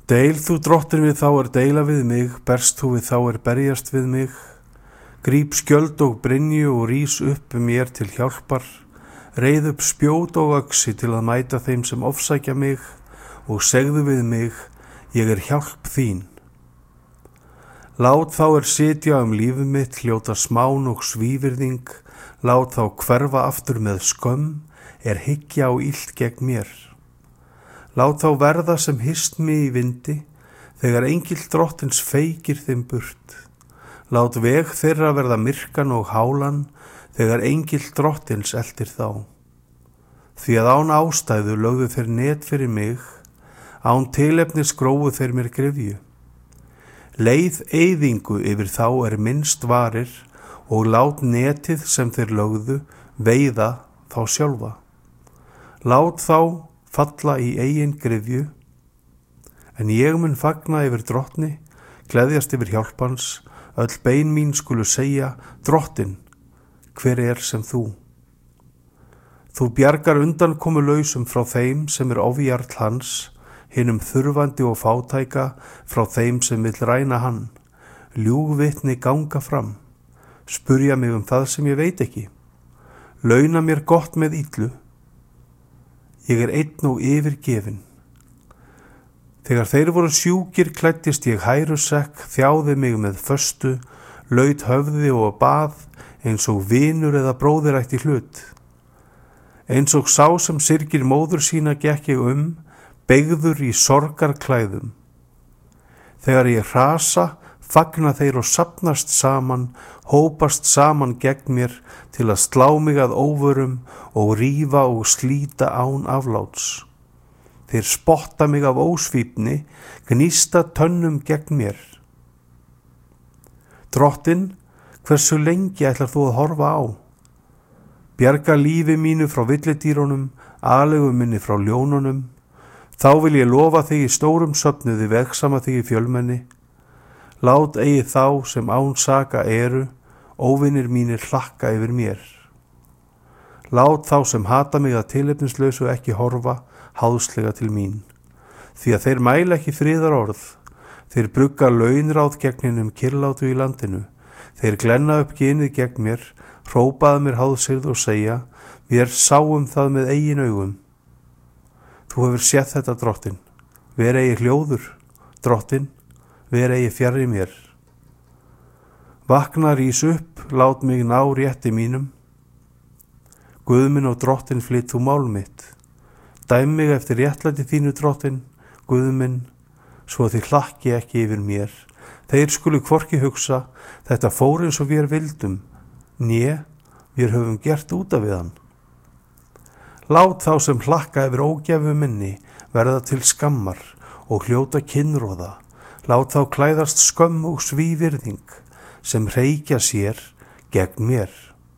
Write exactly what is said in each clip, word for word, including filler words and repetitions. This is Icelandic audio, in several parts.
Deil þú drottin við þá er deila við mig, berst þú við þá er berjast við mig. Gríp skjöld og brynju og rís upp mér til hjálpar, reið upp spjót og öxi til að mæta þeim sem ofsækja mig og segðu við mig, ég er hjálp þín. Lát þá er sitja um lífið mitt, hljóta smán og svívirðing, lát þá hverfa aftur með skömm, er hyggja á illt gegn mér. Lát þá verða sem hist mig í vindi, þegar engill drottins feykir þeim burt. Lát veg þeirra verða myrkan og hálan, þegar engill drottins eltir þá. Því að án ástæðu lögðu þeir net fyrir mig, án tilefnis grófu þeir mér gryfju. Leið eyðingu yfir þá er minnst varir, og lát netið sem þeir lögðu veiða þá sjálfa. Lát þá falla í eigin gryfju, en ég mun fagna yfir drottni, gleðjast yfir hjálpans, öll bein mín skulu segja, drottin, hver er sem þú? Þú bjargar undan komu lausum frá þeim sem er ofjarl hans, hinum þurfandi og fátæka frá þeim sem vill ræna hann. Ljúgvitni ganga fram, spurja mig um það sem ég veit ekki. Launa mér gott með illu, ég er einn og yfirgefin. Þegar þeir voru sjúkir klæddist ég hærusekk, þjáði mig með föstu, laut höfði og bað, eins og vinur eða bróðir ætti hlut. Eins og sá sem syrgir móður sína gekk ég um, beygður í sorgarklæðum. Þegar ég hrasa, fagna þeir og safnast saman, hópast saman gegn mér til að slá mig að óvörum og rífa og slíta án afláts. Þeir spotta mig af ósvífni, gnýsta tönnum gegn mér. Drottin, hversu lengi ætlar þú að horfa á? Bjarga lífi mínu frá villidýrunum, alegu minni frá ljónunum. Þá vil ég lofa þig í stórum söfnuði, vegsama þig í fjölmenni. Lát eigi þá sem án saka eru, óvinir mínir hlakka yfir mér. Lát þá sem hata mig að tilefnislausu ekki horfa háðslega til mín. Því að þeir mæla ekki friðar orð, þeir brugga launráð gegn hinum kyrlátu í landinu. Þeir glenna upp ginið gegn mér, hrópaða mér háðsyrð og segja, vér sáum það með eigin augum. Þú hefur séð þetta, drottin, ver eigi hljóður, drottin, ver eigi fjarri mér. Vakna rís upp, lát mig ná rétti mínum. Guð minn og drottin flytt þú mál mitt. Dæm mig eftir réttlæti þínu, drottin, Guð minn, svo þið hlakki ekki yfir mér. Þeir skulu hvorki hugsa, þetta fór eins og við vildum, né, við höfum gert út af við hann. Lát þá sem hlakka yfir ógæfu minni verða til skammar og hljóta kinnróða. Lát þá klæðast skömm og svívirðing sem hreykja sér gegn mér.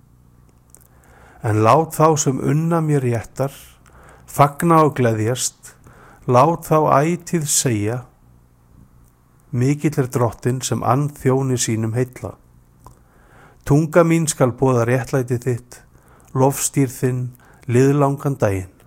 En lát þá sem unna mér réttar, fagna og gleðjast, lát þá ætíð segja, mikill er drottin sem ann þjóni sínum heilla. Tunga mín skal boða réttlæti þitt, lofstýr þinn liðlangan daginn.